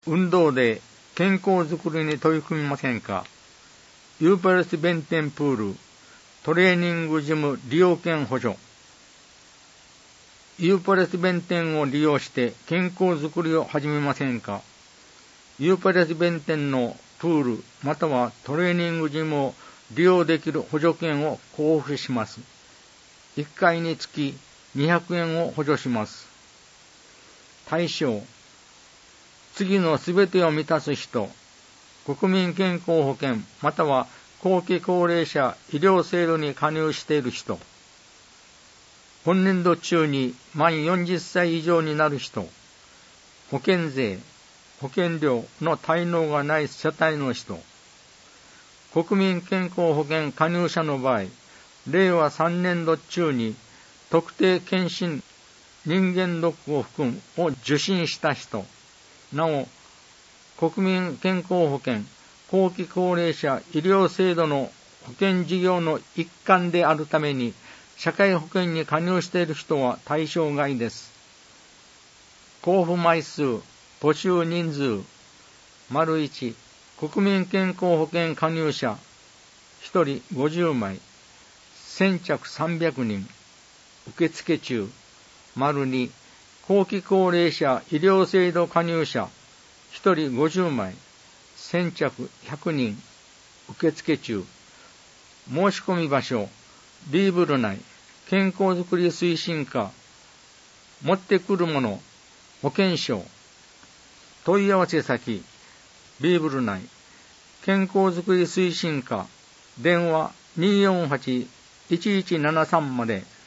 運動で健康づくりに取り組みませんか？ユーパレス弁天プール、トレーニングジム利用券補助。ユーパレス弁天を利用して健康づくりを始めませんか？ユーパレス弁天のプールまたはトレーニングジムを利用できる補助券を交付します。1回につき200円を補助します。対象、次のすべてを満たす人、国民健康保険または後期高齢者医療制度に加入している人、本年度中に満40歳以上になる人、保険税、保険料の滞納がない世帯の人、国民健康保険加入者の場合、令和3年度中に特定健診人間ドックを含むを受診した人、なお、国民健康保険後期高齢者医療制度の保険事業の一環であるために、社会保険に加入している人は対象外です。交付枚数、募集人数、1、国民健康保険加入者、1人50枚、先着300人、受付中、2、後期高齢者医療制度加入者、1人50枚、先着100人、受付中、申し込み場所、ビーブル内、健康づくり推進課、持ってくるもの、保険証、問い合わせ先、ビーブル内、健康づくり推進課、電話248-1173まで。